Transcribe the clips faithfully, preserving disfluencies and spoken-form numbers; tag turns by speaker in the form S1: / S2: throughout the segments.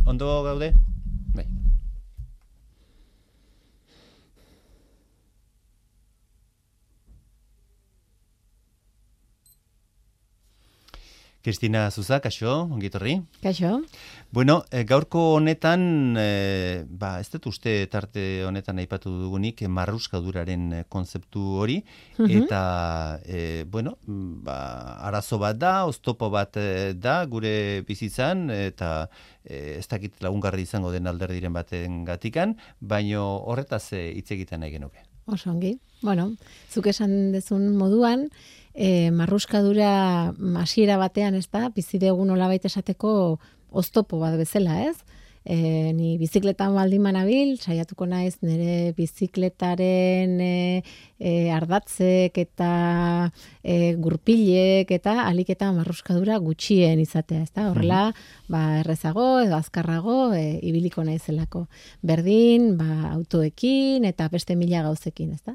S1: ondo gaude? Bai. Kristina Zuza, kaixo, ongitorri.
S2: Kaixo.
S1: Bueno, e, gaurko honetan, e, ba, ez dut uste tarte honetan aipatu dugunik, e, marruskaduraren konzeptu hori,
S2: Mhm.
S1: eta, e, bueno, ba, arazo bat da, oztopo bat e, da, gure bizitzan, eta e, ez dakit lagungarri izango den alderdiren baten gatikan, baino horretaz e, hitz egiten nahi genuke.
S2: Oso ongi. Bueno, zuk esan dezun moduan, e, marruskadura hasiera batean, ez da, bizidugu nolabait esateko oztopo bat bezala, ez? E, ni bizikletan baldin manabil, saiatuko naiz nire bizikletaren e, e, ardatzek eta e, gurpilek eta alik eta marruskadura gutxien izatea, ez da? Horrela, ba, errezago edo azkarrago e, ibiliko naizelako. Berdin, ba, autoekin eta beste mila gauzekin, ez da?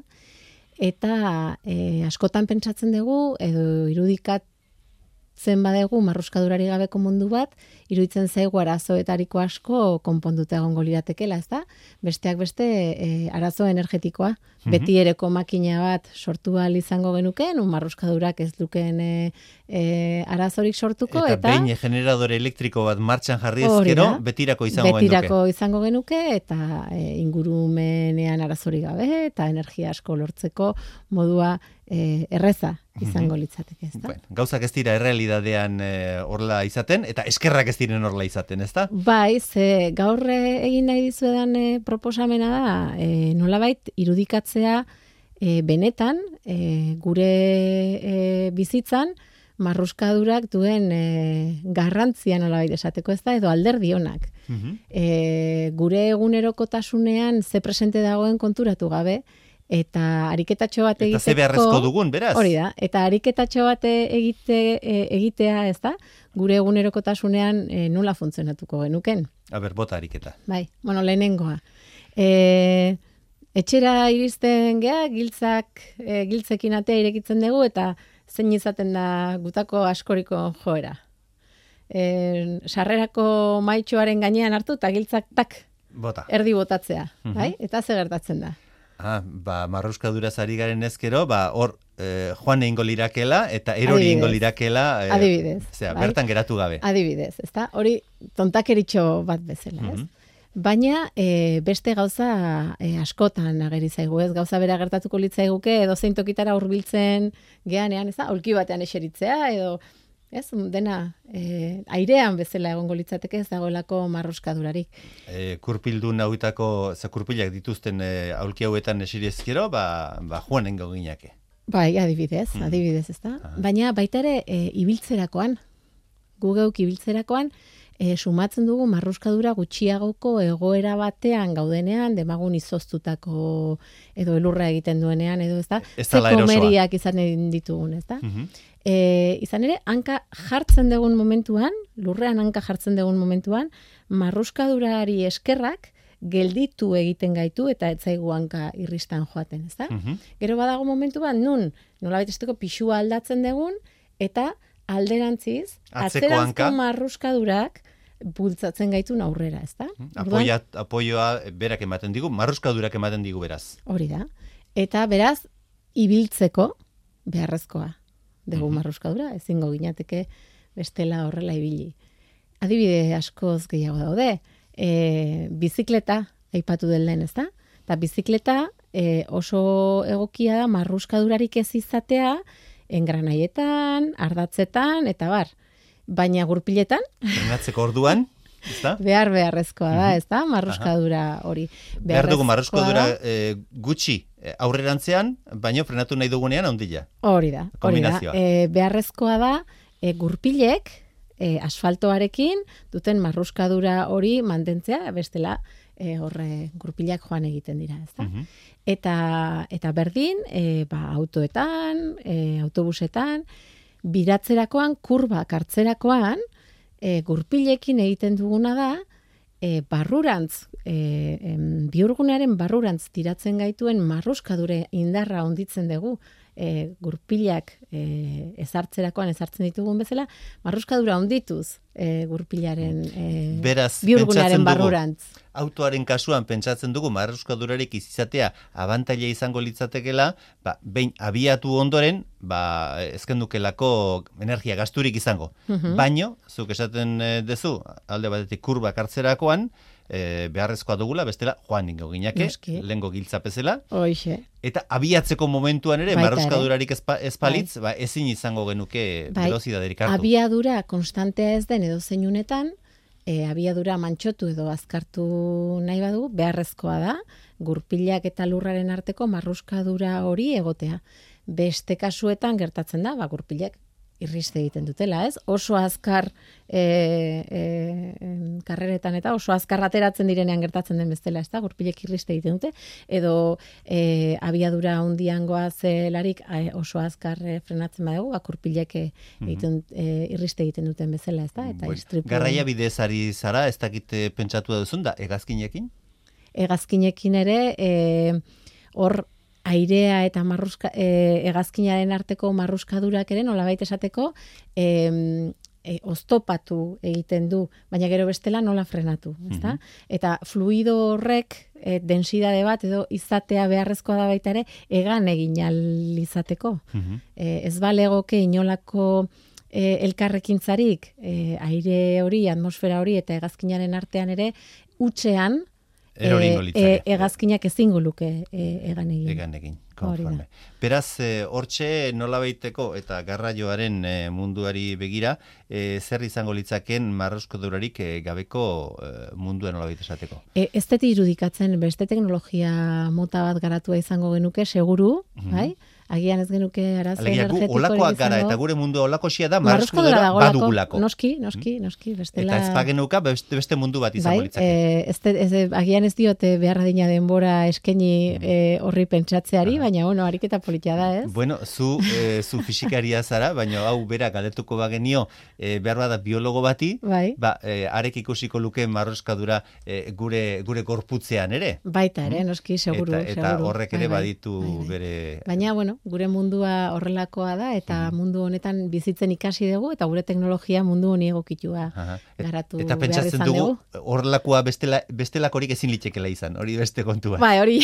S2: Eta e, askotan pentsatzen dugu, edo irudikatzen badegu marruskadurari gabeko mundu bat, iruditzen zaigu arazoetariko asko konponduta egongo liratekeela, ez da? Besteak beste e, arazo energetikoa, mm-hmm. beti ereko makina bat sortu ahal izango genuke, un marruskadurak ez duken e, e, arazorik sortuko.
S1: Eta,
S2: eta
S1: behin generadore elektriko bat martxan jarri ezkero, betirako izango
S2: betirako
S1: genuke.
S2: izango genuke, eta e, ingurumenean arazorik gabe, eta energia asko lortzeko modua e, erreza izango litzateke, ez da?
S1: Bueno, gauzak ez dira errealidadean e, horrela izaten, eta eskerrak ez diren horrela izaten, ez da?
S2: Bai, ze gaur egin nahi dizuedan e, proposamena da, e, nolabait irudikatzea e, benetan, e, gure e, bizitzan, marruskadurak duen e, garrantzia nolabait esateko, ez da, edo alderdi onak.
S1: Mhm.
S2: E, gure egunerokotasunean ze presente dagoen konturatu gabe, eta ariketatxo bat egiteko...
S1: Eta ze beharrezko dugun, beraz?
S2: Hori da, eta ariketatxo bat egite, e, egitea, ez da, gure egunerokotasunean e, nola funtzionatuko genuken.
S1: A ber, bota ariketa.
S2: Bai, bueno, lehenengoa. E, etxera iristen gea, giltzak, e, giltzekin atea irekitzen dugu, eta zein izaten da gutako askoriko joera. E, sarrerako maitxoaren gainean hartu, eta giltzak tak,
S1: Bota.
S2: erdi botatzea,
S1: Mhm.
S2: bai? Eta ze gertatzen da.
S1: Ah, ba, marruskaduraz ari garen ezkero, ba, hor, eh, joan egingo lirakela, eta erori egingo lirakela, eh,
S2: Adibidez.
S1: Zera,
S2: bai?
S1: bertan geratu gabe.
S2: Adibidez, ezta? Hori tontakeritxo bat bezala, ez?
S1: Mhm.
S2: Baina e, beste gauza e, askotan ageri zaigu, ez? Gauza bera gertatuko litzaiguke edo zein tokitara hurbiltzen geanean, ez da? Aulki batean eseritzea edo ez, dena e, airean bezala egongo litzateke ez dagoelako marruskadurarik.
S1: E, kurpildun hauetako, ze kurpilak dituzten e, aulki hauetan esiri ezkero, ba, ba joan engo ginake.
S2: Bai, adibidez,
S1: Mhm.
S2: adibidez, ez da?
S1: Ah.
S2: Baina baita ere e, ibiltzerakoan, gu geuk ibiltzerakoan, E, sumatzen dugu marruskadura gutxiagoko egoera batean gaudenean, demagun izoztutako edo elurra egiten duenean, edo ez da,
S1: Ez
S2: ze
S1: dala erosoa.
S2: komeriak izan ditugun, ez da?
S1: Mhm.
S2: E, izan ere, hanka jartzen dugun momentuan, lurrean hanka jartzen dugun momentuan, marruskadurari eskerrak gelditu egiten gaitu eta ez zaigu hanka irristan joaten, ez da?
S1: Mhm.
S2: Gero badago momentu bat, nun, nolabait esteko pixua aldatzen dugun, eta alderantziz,
S1: Atzeko
S2: atzeranzko
S1: hanka.
S2: marruskadurak bultzatzen gaitun aurrera, ez da?
S1: Apoia, apoioa berak ematen digu, marruskadurak ematen digu beraz.
S2: Hori da. Eta beraz, ibiltzeko beharrezkoa dugu
S1: Mhm.
S2: marruskadura, ezingo ginateke bestela horrela ibili. Adibide askoz gehiago daude, e, bizikleta aipatu den lehen, ez da? Eta bizikleta e, oso egokia da marruskadurarik ez izatea, engranaietan, ardatzetan, eta bar. Baina gurpiletan,
S1: Frenatzeko orduan, ezta?
S2: behar beharrezkoa da, ez da? Marruskadura hori.
S1: Behar dugu
S2: Beharrezkoa
S1: marruskadura
S2: da.
S1: e, gutxi e, aurrerantzean, baino frenatu nahi dugunean handila.
S2: Hori da, hori da.
S1: Kombinazioa.
S2: E, beharrezkoa da, e, gurpilek, e, asfaltoarekin duten marruskadura hori mantentzea, bestela e, horre gurpilak joan egiten dira, ez da?
S1: Mhm.
S2: Eta, eta berdin, e, ba, autoetan, e, autobusetan, biratzerakoan, kurbak hartzerakoan, e, gurpilekin egiten duguna da, e, barrurantz, e, em, bihurgunearen barrurantz tiratzen gaituen marruskadure indarra onditzen dugu, e, gurpilak e, ezartzerakoan ezartzen ditugun bezala, marruskadura ondituz e, gurpilaren e,
S1: Beraz,
S2: bihurgunaren
S1: pentsatzen dugu,
S2: barrurantz.
S1: autoaren kasuan pentsatzen dugu marruskadurarik izatea abantaila izango litzatekela, ba, behin abiatu ondoren, ba, ezkendukelako energia gasturik izango.
S2: Mhm.
S1: Baino, zuk esaten eh, dezu, alde batetik kurbak hartzerakoan, e, beharrezkoa dugula, bestela joan ingo ginake,
S2: Noski.
S1: lehengo giltzapezela,
S2: Hoixe.
S1: eta abiatzeko momentuan ere,
S2: Baita
S1: marruskadurarik ezpa, ezpalitz, ba, ezin izango genuke
S2: Bai.
S1: velozidaderik hartu.
S2: Abiadura konstantea ez den edo zeinunetan, e, abiadura mantxotu edo azkartu nahi badu, beharrezkoa da, gurpilak eta lurraren arteko marruskadura hori egotea. Beste kasuetan gertatzen da, ba, gurpilak irriste egiten dutela, ez? Oso azkar e, e, em, karreretan eta oso azkar ateratzen direnean gertatzen den bestela, ez da? Gurpilek irriste egiten dute, edo e, abiadura hundiangoa zelarik e, oso azkar e, frenatzen badugu, ba, gurpilek e, egiten, e, irriste egiten duten bezala, ez da? Eta
S1: Bueno,
S2: istripu-
S1: garraia bidez ari zara, ez dakit eh, pentsatu da duzun, da, egazkinekin?
S2: Hegazkinekin ere, e, hor airea eta marruska, e, hegazkinaren arteko marruskadurak ere, nolabait esateko, e, e, oztopatu egiten du, baina gero bestela nola frenatu, ezta? Eta fluido horrek, e, densidade bat edo izatea beharrezkoa da baita ere, egan egin ahal izateko.
S1: Mhm.
S2: E, ez balegoke inolako e, elkarrekintzarik, e, aire hori, atmosfera hori eta hegazkinaren artean ere, utxean,
S1: Erori ingo
S2: e,
S1: litzake.
S2: e, hegazkinak ezingo luke e, egan egin.
S1: Egan egin,
S2: Hori da.
S1: konforme. Beraz, eh, hortxe nolabaiteko eta garraioaren eh, munduari begira, eh, zer izango litzaken marruskadurarik eh, gabeko eh, mundua nolabait esateko.
S2: E, ez deti irudikatzen beste teknologia mota bat garatua izango genuke, seguru, bai? Agian ez genuke arazo
S1: Alegia, gu
S2: energetikorik
S1: olakoak gara
S2: izango.
S1: eta gure mundu olakoxia da
S2: Marruskadura
S1: marruskadura
S2: dagolako,
S1: badugulako.
S2: Noski, noski, noski, bestela...
S1: Eta ez bagenuka beste, beste mundu bat izango
S2: Bai,
S1: litzake.
S2: e, ez, de- ez, de- agian ez diote behar adina denbora eskeni e, horri pentsatzeari, baina bueno, ariketa politia da, ez?
S1: Bueno, zu, eh, zu fisikaria zara, baina hau bera galdetuko bagenio eh, behar bada biologo bati,
S2: Bai.
S1: ba, eh, arek ikusiko luke marruskadura eh, gure, gure gorputzean ere.
S2: Baita ere, noski, seguru.
S1: eta, eta
S2: seguru.
S1: horrek ere
S2: Bai, bai,
S1: baditu
S2: bai, bai.
S1: bere...
S2: Baina, bueno, gure mundua horrelakoa da, eta mundu honetan bizitzen ikasi dugu, eta gure teknologia mundu honi egokitua
S1: Aha. Et-
S2: garatu
S1: Eta
S2: behar
S1: pentsatzen
S2: izan
S1: dugu,
S2: dugu.
S1: horrelakoa bestela, bestelakorik ezin litekela izan, hori beste kontua.
S2: Bai, hori,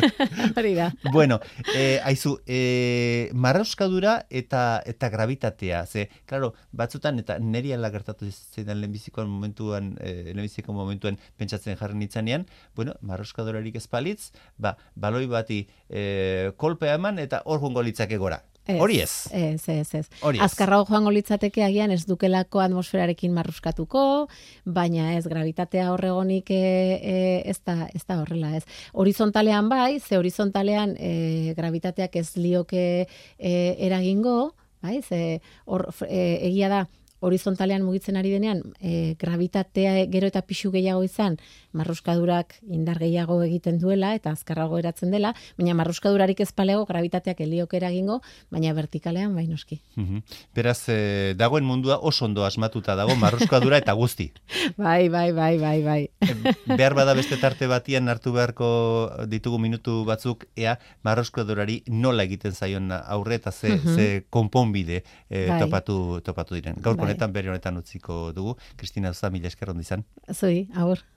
S2: hori da.
S1: Bueno, eh, aizu, eh, marrauskadura eta eta gravitatea, ze, claro, batzutan, eta neri ala gertatu zeidan lehenbiziko momentuan, eh, lehenbiziko momentuan pentsatzen jarri nitzanean, bueno, marrauskadurarik ezpalitz, ba, baloi bati eh, kolpea eman, eta hor joango litzake gora.
S2: Ez,
S1: Hori ez.
S2: Ez, ez, ez.
S1: Hori ez.
S2: Azkarrago joango litzateke agian ez dukelako atmosferarekin marruskatuko, baina ez gravitatea horregonik e, e, ez, da, ez da horrela, ez. Horizontalean bai, ze horizontalean e, gravitateak ez lioke e, eragingo, bai, ze hor, e, egia da, horizontalean mugitzen ari denean, e, gravitatea gero eta pixu gehiago izan, marruskadurak indar gehiago egiten duela, eta azkarrago eratzen dela, baina marruskadurarik ez palego, gravitateak elioke eragingo, baina vertikalean bai noski.
S1: Mhm. Beraz, eh, dagoen mundua oso ondo asmatuta dago, marruskadura eta guzti.
S2: Bai, bai, bai, bai, bai.
S1: Behar bada beste tarte batian hartu beharko ditugu minutu batzuk, ea marruskadurari nola egiten zaion aurre eta ze,
S2: Mhm.
S1: ze konponbide eh,
S2: Bai.
S1: topatu, topatu diren. Gaurko
S2: Bai.
S1: honetan bere honetan utziko dugu. Kristina Uza, mila esker ondo izan.
S2: Zui, agur.